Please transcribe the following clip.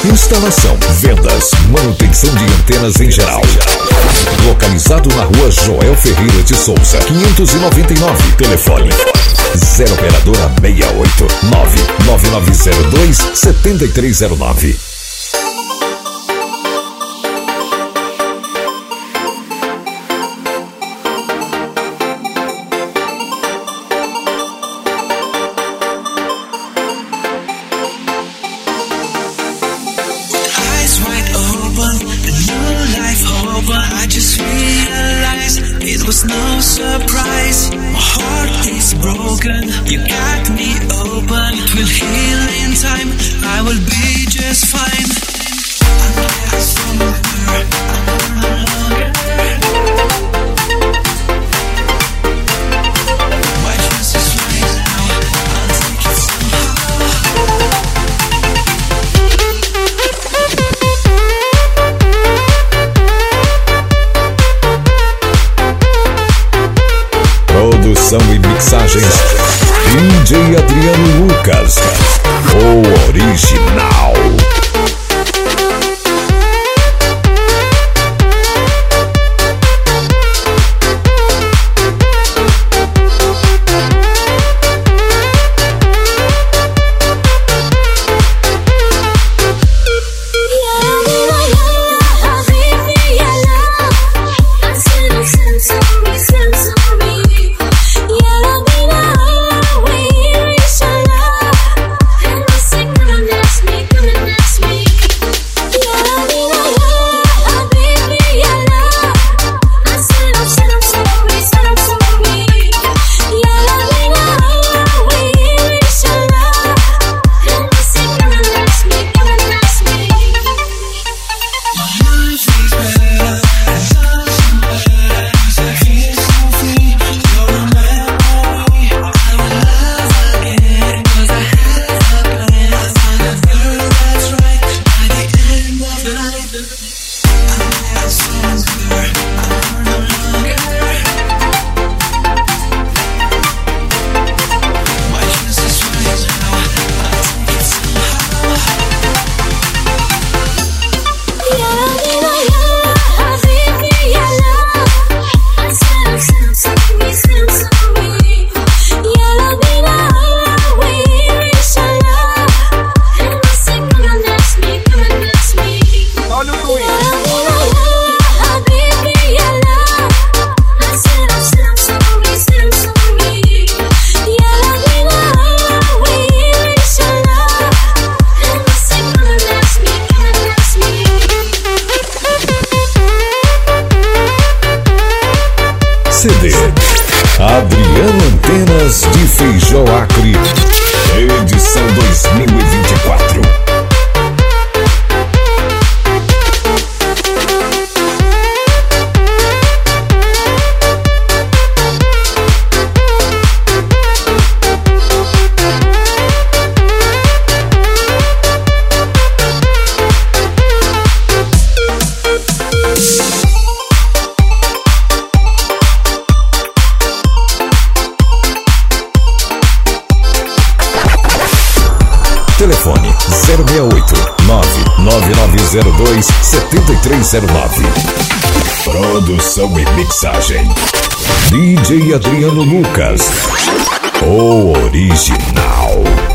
instalação, vendas, manutenção de antenas em geral. Localizado na rua Joel Ferreira de Souza, 599. Telefone 0 operadora 68 99902 7309. I just realized it was no surprise. My heart is broken, you got me open. It will heal in time, I will be just fine. I'm somewhere, I'm no longer. My chance is right now, I'll take it somehow. Produção e mixagens DJ Adriano Lucas, o original. CD Adriano Antenas de Feijó Acre, edição 2024. Telefone 068 99902 7309. Produção e mixagem DJ Adriano Lucas, o original.